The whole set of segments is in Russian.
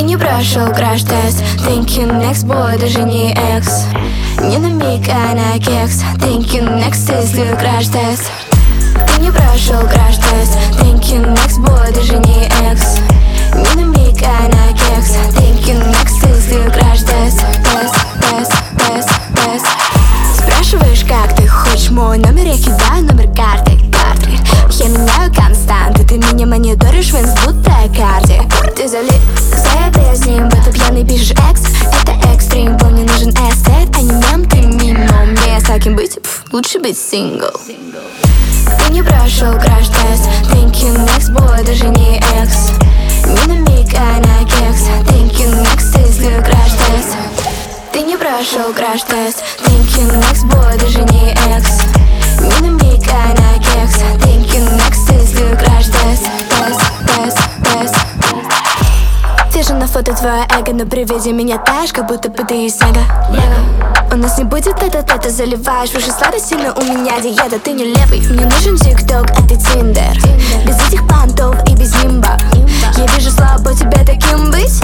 не прошел краш-тест. Thank you next boy, даже не экс. Не на миг, а на кекс. Thank you next, ты слил краш-тест. Ты не прошел краш-тест. Thank you next boy, даже не экс. Не на миг, а на кекс. Thank you next, ты слил краш-тест. Тест. Спрашиваешь, как ты хочешь мой номер, я кидаю номер карты. Я меняю константы, ты меня мониторишь в инст, будто карте. Ты залит, я с ним, в это пьяный пишешь экс. Это экстрим, помню, нужен эстет, а не мем, ты мимо. Мне с таким быть, лучше быть сингл. Ты не прошел краш-тест. Thank you next boy, даже не экс. Не на миг, а на кекс. Thank you next, ты слил краш-тест. Ты не прошел краш-тест. Thank you next boy, даже не экс. Не на миг, а на кекс. Thank you next, ты слил краш-тест. Тест. Вижу на фото твое эго, но при виде меня таешь, как будто бы ты из снега. У нас не будет это заливаешь выше сладости, но у меня диета, ты не левый. Мне нужен тикток, а ты тиндер. Без этих понтов и без нимба. Я вижу слабо тебе таким быть.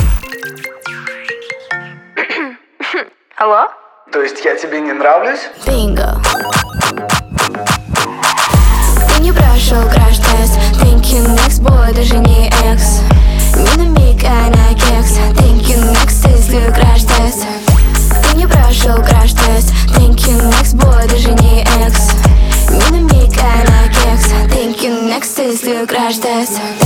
Алло? То есть я тебе не нравлюсь? Бинго. Ты не прошел краш-тест. Thank you next boy, даже не экс. Не на миг, а на кекс. Thank you next, ты слил краш-тест. Ты не прошел краш-тест. Thank you next boy, даже не экс. Не на миг, а на кекс. Thank you next, ты слил краш-тест.